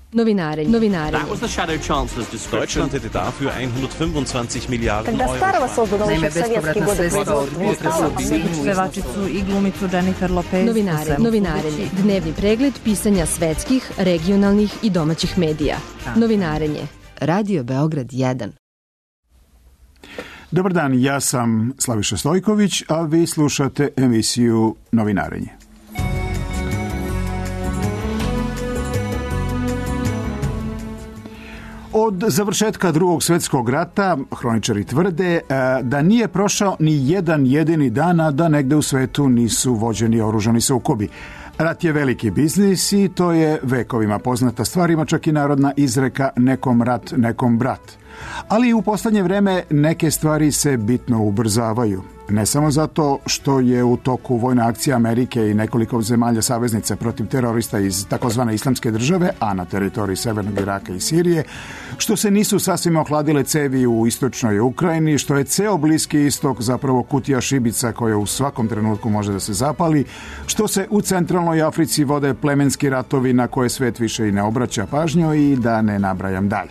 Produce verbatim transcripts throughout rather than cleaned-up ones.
Novinarenje. Novinarenje. That was the shadow chancellor's description. Deutschland hätte dafür hundertfünfundzwanzig Milliarden Euro. Naime, bespovratna sredstva od potresa pevačicu i glumicu Jennifer Lopez. Novinarenje. Novinarenje. Dnevni pregled pisanja svetskih, regionalnih i domaćih medija. Novinarenje. Radio Beograd jedan. Dobar dan, ja sam Slaviša Stojković, a vi slušate emisiju Novinarenje. Od završetka drugog svjetskog rata, hroničari tvrde da nije prošao ni jedan jedini dan, a da negde u svetu nisu vođeni oružani sukobi. Rat je veliki biznis i to je vekovima poznata stvar, ima čak i narodna izreka nekom rat, nekom brat. Ali u posljednje vreme neke stvari se bitno ubrzavaju. Ne samo zato što je u toku vojna akcija Amerike i nekoliko zemalja saveznica protiv terorista iz takozvane islamske države, a na teritoriji severnog Iraka i Sirije, što se nisu sasvim ohladile cevi u istočnoj Ukrajini, što je ceo Bliski istok zapravo kutija šibica koja u svakom trenutku može da se zapali, što se u centralnoj Africi vode plemenski ratovi na koje svet više i ne obraća pažnju i da ne nabrajam dalje.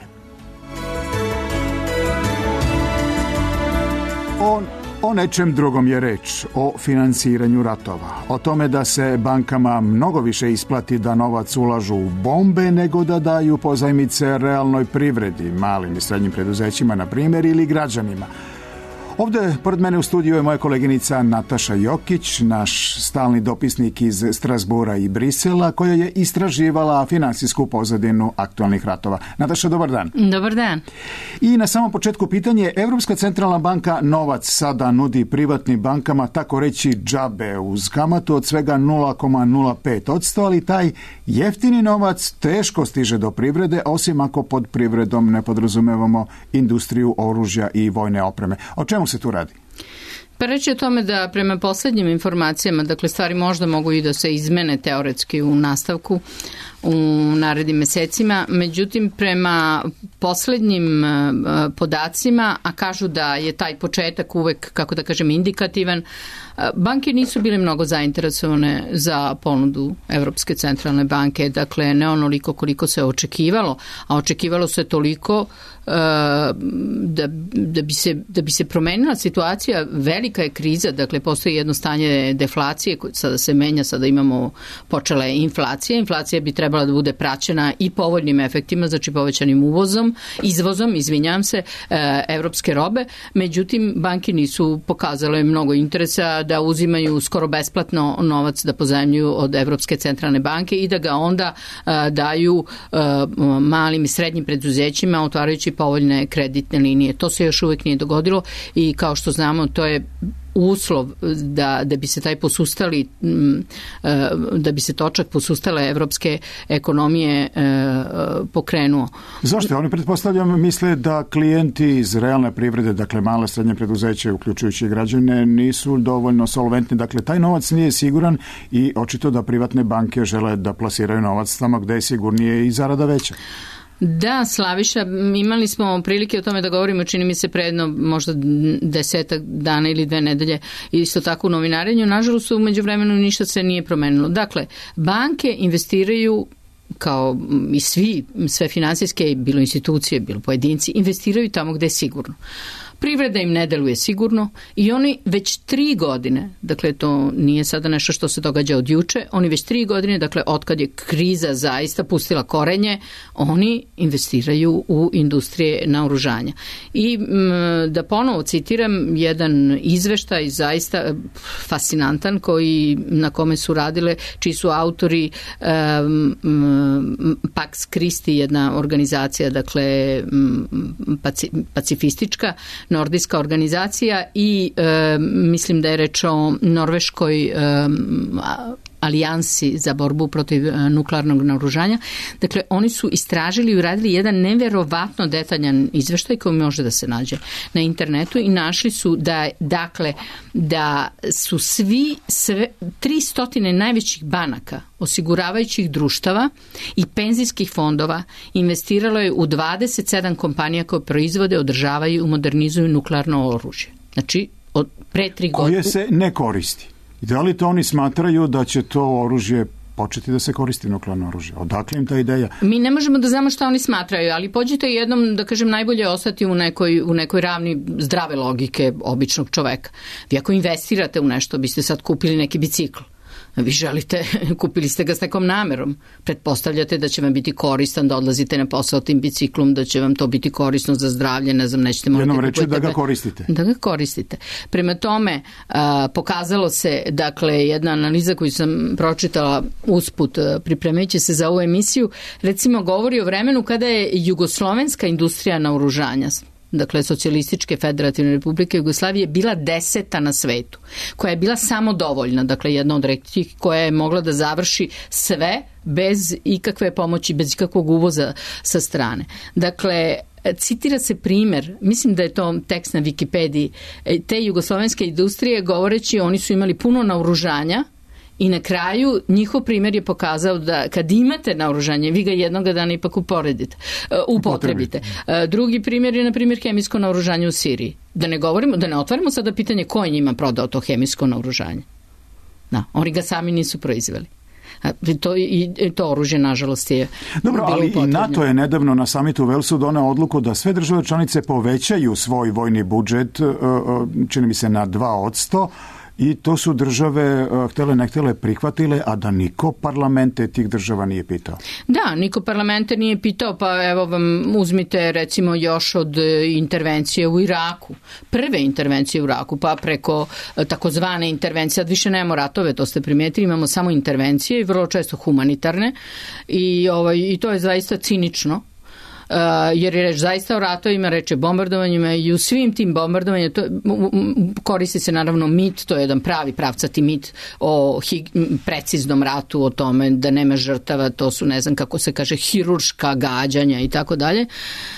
On O nečem drugom je reč, o finansiranju ratova, o tome da se bankama mnogo više isplati da novac ulažu u bombe nego da daju pozajmice realnoj privredi, malim i srednjim preduzećima, na primjer, ili građanima. Ovdje, pored mene u studiju je moja koleginica Nataša Jokić, naš stalni dopisnik iz Strasbura i Brisela, koja je istraživala finansijsku pozadinu aktualnih ratova. Nataša, dobar dan. Dobar dan. I na samom početku pitanje, Evropska centralna banka novac sada nudi privatnim bankama, tako reći džabe, uz kamatu od svega nula zarez nula pet posto, ali taj jeftini novac teško stiže do privrede, osim ako pod privredom ne podrazumevamo industriju oružja i vojne opreme. O čemu se tu radi? Pa reći o tome da prema posljednjim informacijama, dakle stvari možda mogu i da se izmene teoretski u nastavku u narednim mesecima, međutim prema posljednjim podacima, a kažu da je taj početak uvek, kako da kažem, indikativan, banke nisu bile mnogo zainteresovane za ponudu Evropske centralne banke, dakle ne onoliko koliko se očekivalo, a očekivalo se toliko da, da, bi se, da bi se promenila situacija. Velika je kriza, dakle postoji jedno stanje deflacije koje sada se menja, sada imamo počele inflacije, inflacija bi trebala da bude praćena i povoljnim efektima, znači povećanim uvozom, izvozom, izvinjam se, evropske robe, međutim banke nisu pokazale mnogo interesa da uzimaju skoro besplatno novac da pozajmljuju od Evropske centralne banke i da ga onda daju malim i srednjim preduzećima otvarajući povoljne kreditne linije. To se još uvijek nije dogodilo i kao što znamo to je uslov da, da bi se taj posustali, da bi se točak posustale evropske ekonomije pokrenuo. Zašto? Oni, pretpostavljam, misle da klijenti iz realne privrede, dakle male srednje preduzeće, uključujući građane, nisu dovoljno solventni. Dakle, taj novac nije siguran i očito da privatne banke žele da plasiraju novac tamo gde je sigurnije i zarada veća. Da, Slaviša, imali smo prilike o tome da govorimo, čini mi se predno možda desetak dana ili dve nedelje, isto tako u novinarenju. Nažalost, u međuvremenu ništa se nije promenilo. Dakle, banke investiraju kao i svi, sve finansijske, bilo institucije, bilo pojedinci, investiraju tamo gde je sigurno. Privreda im ne deluje sigurno i oni već tri godine, dakle to nije sada nešto što se događa od juče, oni već tri godine, dakle otkad je kriza zaista pustila korenje, oni investiraju u industrije naoružanja. I m, da ponovo citiram jedan izveštaj zaista fascinantan koji, na kome su radile, čiji su autori um, Pax Christi, jedna organizacija, dakle paci, pacifistička, nordijska organizacija i e, mislim da je reč o norveškoj e, alijansi za borbu protiv e, nuklearnog naoružanja. Dakle, oni su istražili i uradili jedan neverovatno detaljan izveštaj koji može da se nađe na internetu i našli su da, dakle, da su svi sve, tristo najvećih banaka, osiguravajućih društava i penzijskih fondova investiralo je u dvadeset sedam kompanija koje proizvode, održavaju i modernizuju nuklearno oružje. Znači, od pre tri godine. Koje se ne koristi. I da li to oni smatraju da će to oružje početi da se koristi nuklearno oružje. Odakle im ta ideja? Mi ne možemo da znamo šta oni smatraju, ali pođite jednom, da kažem, najbolje ostati u nekoj, u nekoj ravni zdrave logike običnog čoveka. Vi ako investirate u nešto, biste sad kupili neki bicikl. Vi želite, kupili ste ga s nekom namerom. Pretpostavljate da će vam biti koristan da odlazite na posao tim biciklom, da će vam to biti korisno za zdravlje, ne znam, nećete morati... Jednom reći da ga koristite. Da ga koristite. Prema tome, a, pokazalo se, dakle, jedna analiza koju sam pročitala usput pripremajući se za ovu emisiju, recimo govori o vremenu kada je jugoslovenska industrija naoružanja, dakle Socijalističke federativne republike Jugoslavije, bila deseta na svetu, koja je bila samodovoljna, dakle jedna od retkih koja je mogla da završi sve bez ikakve pomoći, bez ikakvog uvoza sa strane. Dakle, citira se primer, mislim da je to tekst na Wikipediji, te jugoslovenske industrije govoreći oni su imali puno naoružanja. I na kraju njihov primjer je pokazao da kad imate naoružanje, vi ga jednog dana ipak uporedite, uh, upotrebite. Uh, drugi primjer je, na primjer, hemijsko naoružanje u Siriji. Da ne govorimo, da ne otvaramo sada pitanje ko je njima prodao to hemijsko naoružanje. Da, oni ga sami nisu proizveli. To, i, to oružje, nažalost, je Dobro, ali i NATO je nedavno na samitu u Velsu doneo odluku da sve države članice povećaju svoj vojni budžet, čini mi se, na dva posto. I to su države htele ne htele prihvatile, a da niko parlamente tih država nije pitao. Da, niko parlamente nije pitao, pa evo vam uzmite recimo još od intervencije u Iraku. Prve intervencije u Iraku, pa preko takozvane intervencije, sad više nemamo ratove, to ste primijetili, imamo samo intervencije i vrlo često humanitarne i, ovaj, i to je zaista cinično. Uh, jer je reč zaista o ratovima, reč je bombardovanjima i u svim tim bombardovanjima to, koristi se naravno mit, to je jedan pravi pravcati mit o hi, preciznom ratu, o tome da nema žrtava, to su, ne znam kako se kaže, hirurška gađanja i tako dalje.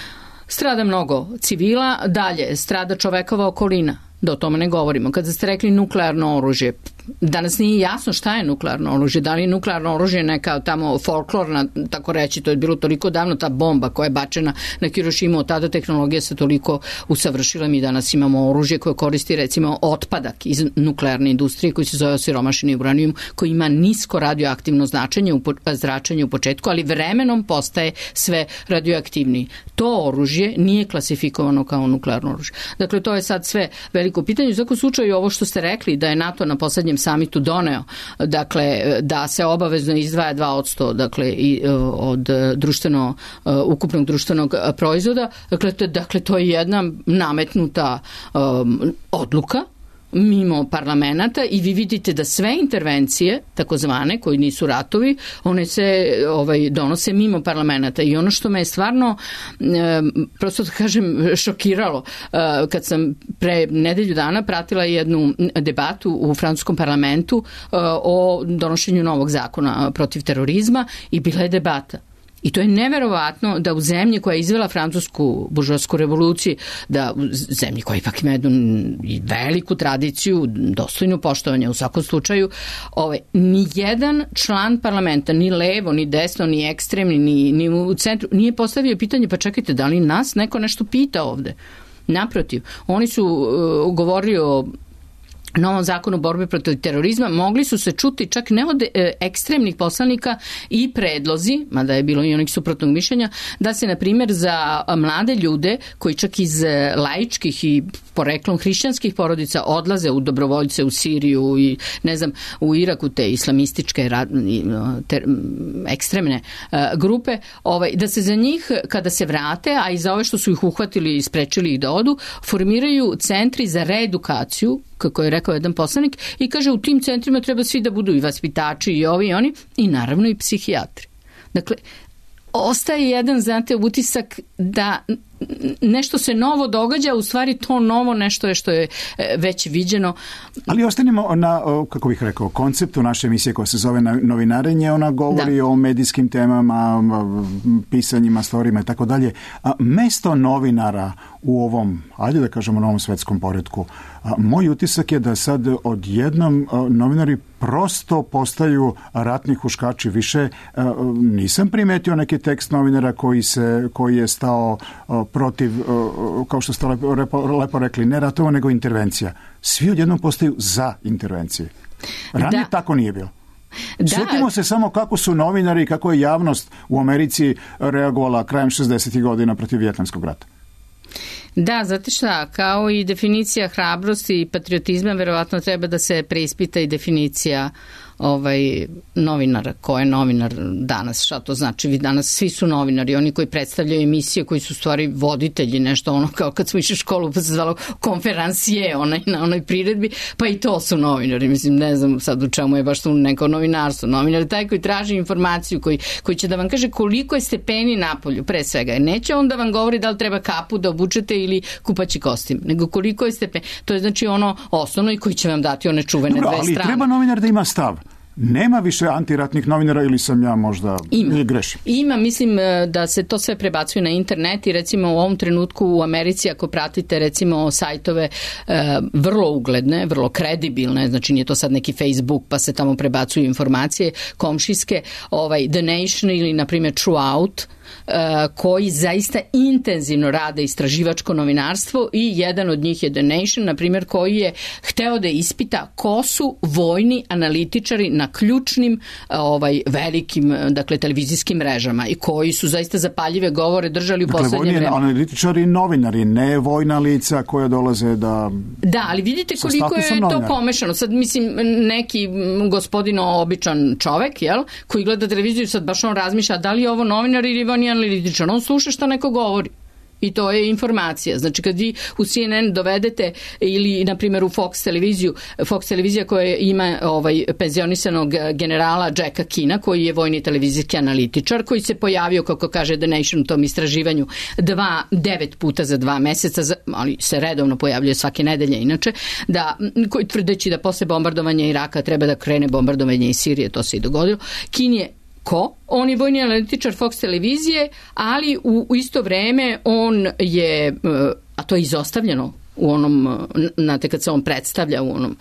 Strada mnogo civila, dalje strada čovekova okolina, da o tome ne govorimo. Kada ste rekli nuklearno oružje, danas nije jasno šta je nuklearno oružje. Da li je nuklearno oružje neka tamo folklorna, tako reći, to je bilo toliko davno, ta bomba koja je bačena na Hirošimu, od tada tehnologija se toliko usavršila, mi danas imamo oružje koje koristi recimo otpadak iz nuklearne industrije koji se zove osiromašeni uranijum, koji ima nisko radioaktivno značenje u zračenju u početku, ali vremenom postaje sve radioaktivniji. To oružje nije klasifikovano kao nuklearno oružje. Dakle, to je sad sve veliko pitanje. U svakom slučaju ovo što ste rekli da je NATO na poslednjem samitu doneo, dakle, da se obavezno izdvaja dva posto, dakle, i, od društveno, ukupnog društvenog proizvoda, dakle, to, dakle, to je jedna nametnuta um, odluka mimo parlamenta i vi vidite da sve intervencije, takozvane, koji nisu ratovi, one se ovaj, donose mimo parlamenta i ono što me je stvarno e, prosto da kažem šokiralo, e, kad sam pre nedelju dana pratila jednu debatu u francuskom parlamentu e, o donošenju novog zakona protiv terorizma i bila je debata. I to je neverovatno da u zemlji koja je izvela francusku buržoasku revoluciju, da u zemlji koja ipak ima jednu veliku tradiciju, dostojnu poštovanja u svakom slučaju, ovaj, ni jedan član parlamenta, ni levo, ni desno, ni ekstremni, ni, ni u centru, nije postavio pitanje, pa čekajte, da li nas neko nešto pita ovde? Naprotiv, oni su uh, govorili o novom zakonu borbe protiv terorizma, mogli su se čuti čak ne od e, ekstremnih poslanika i predlozi, mada je bilo i onih suprotnog mišljenja, da se, na primjer, za mlade ljude koji čak iz laičkih i poreklom hrišćanskih porodica odlaze u dobrovoljce u Siriju i, ne znam, u Iraku, te islamističke te, ekstremne e, grupe, ovaj, da se za njih, kada se vrate, a i za ove što su ih uhvatili i sprečili ih da odu, formiraju centri za reedukaciju, kako je rekao jedan poslanik, i kaže u tim centrima treba svi da budu i vaspitači i ovi i oni i naravno i psihijatri. Dakle, ostaje jedan, znate, utisak da nešto se novo događa, u stvari to novo nešto je što je već viđeno. Ali ostanimo na, kako bih rekao, konceptu naše emisije koja se zove Novinarenje, ona govori da. o medijskim temama, pisanjima, stvarima i tako dalje. Mesto novinara u ovom, ajde da kažemo, novom svetskom poretku, moj utisak je da sad odjednom novinari prosto postaju ratni huškači. Više nisam primetio neki tekst novinara koji, se, koji je stao protiv, kao što ste lepo, lepo, lepo rekli, ne ratova, nego intervencija. Svi odjednom postaju za intervencije. Ranije da. tako nije bilo. Da. Sjetimo se samo kako su novinari i kako je javnost u Americi reagovala krajem šezdesetih godina protiv Vijetnamskog rata. Da, znate šta, kao i definicija hrabrosti i patriotizma, verovatno treba da se preispita i definicija ovaj novinara, ko je novinar danas, šta to znači, vi danas svi su novinari, oni koji predstavljaju emisije, koji su stvari voditelji, nešto ono kao kad smo išli u školu pa se zvalo konferansije, onaj, na onoj priredbi, pa i to su novinari, mislim, ne znam sad u čemu je baš tu neko novinarstvo, novinar je taj koji traži informaciju, koji, koji će da vam kaže koliko je stepeni napolju, pre svega, jer neće on da vam govori da li treba kapu da obučete ili kupaći kostim, nego koliko je stepeni, to je znači ono osnovno i koji će vam dati one čuvene Dobro, dve strane. Ali treba novinar da ima stav. Nema više antiratnih novinara ili sam ja možda Ima. grešim? Ima, mislim da se to sve prebacuje na internet i recimo u ovom trenutku u Americi ako pratite recimo sajtove e, vrlo ugledne, vrlo kredibilne, znači nije to sad neki Facebook pa se tamo prebacuju informacije komšijske, ovaj The Nation ili na primjer Truout, koji zaista intenzivno rade istraživačko novinarstvo i jedan od njih je The Nation, na primjer, koji je hteo da ispita ko su vojni analitičari na ključnim ovaj, velikim dakle, televizijskim mrežama i koji su zaista zapaljive govore držali u dakle, poslednje vreme. Dakle, vojni analitičari i novinari, ne vojna lica koja dolaze da... Da, ali vidite koliko je to pomešano. Sad, mislim, neki gospodin običan čovek, jel, koji gleda televiziju, sad baš on razmišlja da li je ovo novinar ili on je analitičan, on sluša šta neko govori. I to je informacija. Znači kad vi u C N N dovedete ili na primjer u Fox televiziju, Fox televizija koja ima ovaj penzionisanog generala Jacka Kina koji je vojni televizijski analitičar koji se pojavio kako kaže The Nation u tom istraživanju dva, devet puta za dva meseca, ali se redovno pojavljuje svake nedelje inače, da, koji tvrdeći da posle bombardovanja Iraka treba da krene bombardovanje iz Sirije, to se i dogodilo. Kin je ko? On je vojni analitičar Fox televizije, ali u, u isto vreme on je, a to je izostavljeno u onom, znate kad se on predstavlja u onom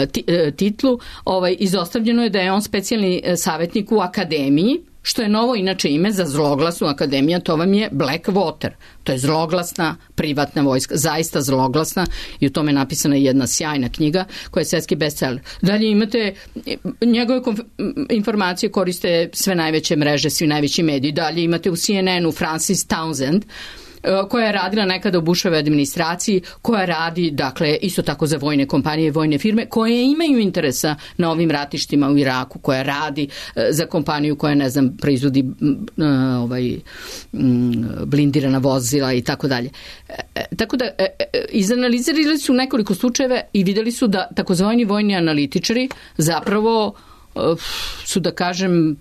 titlu, ovaj, izostavljeno je da je on specijalni savjetnik u akademiji, što je novo inače ime za zloglasnu akademija, to vam je Blackwater. To je zloglasna privatna vojska, zaista zloglasna i u tome je napisana jedna sjajna knjiga koja je svetski bestseller. Dalje imate, njegove informacije koriste sve najveće mreže, svi najveći mediji. Dalje imate u C N N-u Francis Townsend, koja je radila nekada u Bushove administraciji, koja radi, dakle, isto tako za vojne kompanije i vojne firme, koje imaju interesa na ovim ratištima u Iraku, koja radi za kompaniju koja, ne znam, proizvodi ovaj, blindirana vozila i tako dalje. Tako da, izanalizirali su nekoliko slučajeva i videli su da takozvani vojni analitičari zapravo su, da kažem,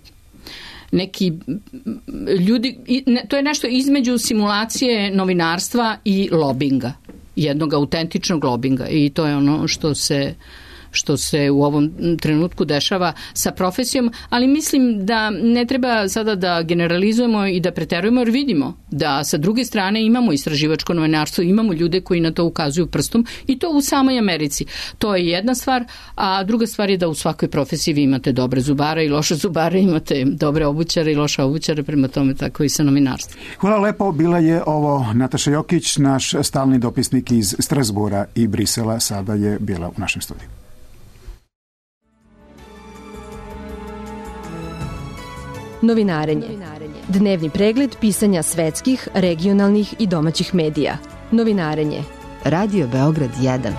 neki ljudi, to je nešto između simulacije novinarstva i lobinga, jednog autentičnog lobinga i to je ono što se što se u ovom trenutku dešava sa profesijom, ali mislim da ne treba sada da generalizujemo i da preterujemo, jer vidimo da sa druge strane imamo istraživačko novinarstvo, imamo ljude koji na to ukazuju prstom i to u samoj Americi. To je jedna stvar, a druga stvar je da u svakoj profesiji vi imate dobre zubare i loše zubare, imate dobre obućare i loše obućare, prema tome tako i sa novinarstvom. Hvala lepo, bila je ovo Nataša Jokić, naš stalni dopisnik iz Strasbura i Brisela, sada je bila u našem studiju. Novinarenje. Dnevni pregled pisanja svetskih, regionalnih i domaćih medija. Novinarenje. Radio Beograd jedan.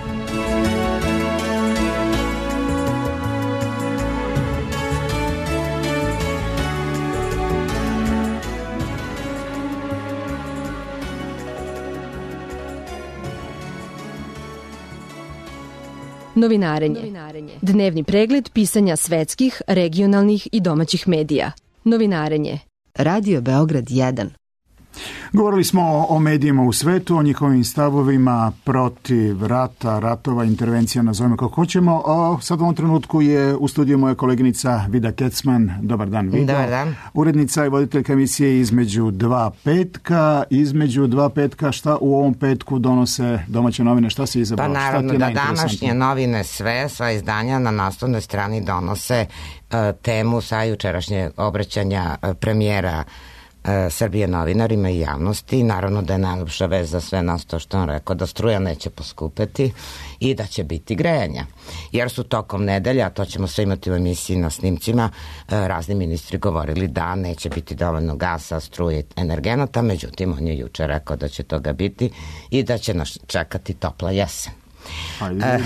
Novinarenje. Dnevni pregled pisanja svetskih, regionalnih i domaćih medija. Novinarenje. Radio Beograd jedan. Govorili smo o medijima u svetu, o njihovim stavovima protiv rata, ratova, intervencija, nazovimo kako hoćemo. O, sad u ovom trenutku je u studiju moja koleginica Vida Kecman. Dobar dan, Vida. Dobar dan. Urednica i voditeljka emisije Između dva petka. Između dva petka, šta u ovom petku donose domaće novine? Šta se izabrao? Pa naravno da današnje novine sve, sva izdanja na naslovnoj strani donose uh, temu sa jučerašnje obraćanja uh, premijera e, Srbije novinarima i javnosti. Naravno da je najlepša vez za sve nas to što on rekao, da struja neće poskupeti i da će biti grejanja. Jer su tokom nedelja, to ćemo sve imati u emisiji na snimcima, e, razni ministri govorili da neće biti dovoljno gasa, struje i energenata, međutim on je juče rekao da će toga biti i da će nas čekati topla jesen. E,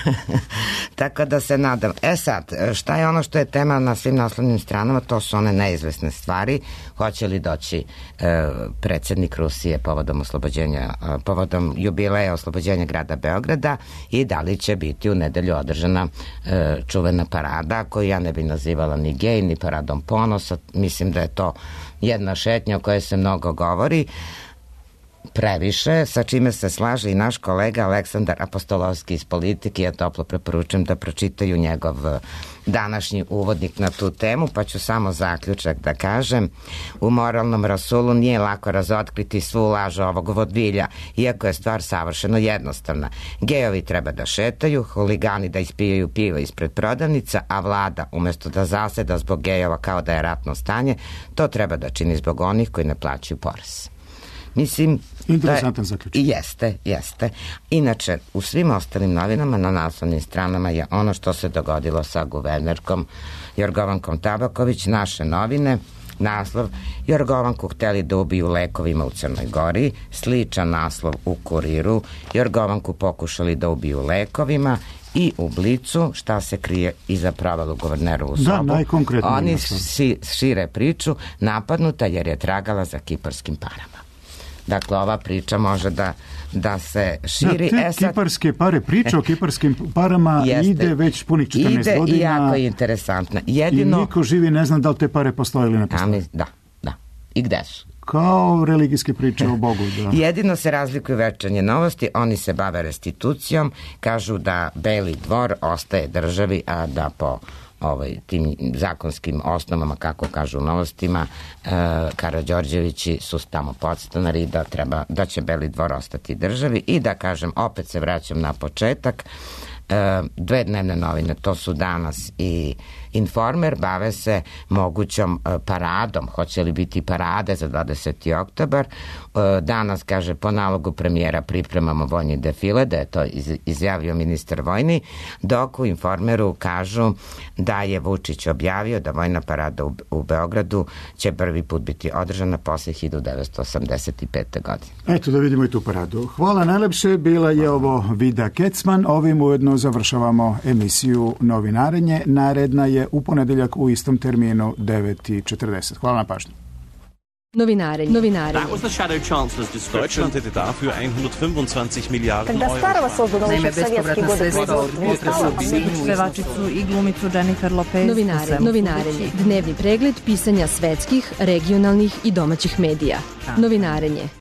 tako da se nadam. E sad, šta je ono što je tema na svim naslovnim stranama? To su one neizvesne stvari. Hoće li doći e, predsjednik Rusije povodom oslobođenja, e, povodom jubileja oslobođenja grada Beograda i da li će biti u nedelju održana e, čuvena parada koju ja ne bi nazivala ni gej, ni paradom ponosa. Mislim da je to jedna šetnja o kojoj se mnogo govori, previše, sa čime se slaže i naš kolega Aleksandar Apostolovski iz Politike. Ja toplo preporučujem da pročitaju njegov današnji uvodnik na tu temu, pa ću samo zaključak da kažem. U moralnom rasulu nije lako razotkriti svu laž ovog vodvilja, iako je stvar savršeno jednostavna. Gejovi treba da šetaju, huligani da ispijaju pivo ispred prodavnica, a vlada, umesto da zaseda zbog gejova kao da je ratno stanje, to treba da čini zbog onih koji ne plaćaju porez. Mislim, interesantan zaključak. Jeste, jeste. Inače, u svim ostalim novinama na naslovnim stranama je ono što se dogodilo sa guvernerkom Jorgovankom Tabaković. Naše novine, naslov: Jorgovanku hteli da ubiju lekovima u Crnoj Gori. Sličan naslov u Kuriru: Jorgovanku pokušali da ubiju lekovima. I u Blicu, šta se krije iza provalu guvernerovu sobu. Da, najkonkretnije. Oni si, šire priču: napadnuta jer je tragala za kiparskim parama. Dakle, ova priča može da, da se širi. Da, te e sad, kiparske pare, priča o kiparskim parama jeste, ide već punih četrnaest ide godina. Ide i jako je interesantna. Jedino, i niko živi ne zna da li te pare postoje ili ne postoje. Da, da. I gde su? Kao religijske priče o Bogu. Da. Jedino se razlikuju Večernje novosti, oni se bave restitucijom, kažu da Beli dvor ostaje državi, a da po ovaj, tim zakonskim osnovama, kako kažu u novostima, e, Karađorđevići su tamo podstanari, da, treba, da će Beli dvor ostati državi. I da kažem, opet se vraćam na početak, e, dve dnevne novine, to su Danas i Informer, bave se mogućom e, paradom. Hoće li biti parade za dvadeseti oktobar? E, Danas kaže, po nalogu premijera pripremamo vojni defile, da je to iz, izjavio ministar vojni, dok u Informeru kažu da je Vučić objavio da vojna parada u, u Beogradu će prvi put biti održana posle hiljadu devetsto osamdeset pete. godine. Eto da vidimo i tu paradu. Hvala najlepše, bila je ovo Vida Kecman. Ovim ujedno završavamo emisiju Novinarenje. Naredna je u ponedeljak u istom terminu devet i četrdeset. Hvala na pažnju. Novinarenje. Novinarenje. That was the Shadow Chancellor's description. Deutschland hätte dafür hundertfünfundzwanzig Milliarden Когда Euro. Старого создано еще в советские годы производство. Pevačicu i glumicu Jennifer Lopez. Novinare, novinarenje. Dnevni pregled pisanja svetskih, regionalnih i domaćih medija. Novinarenje.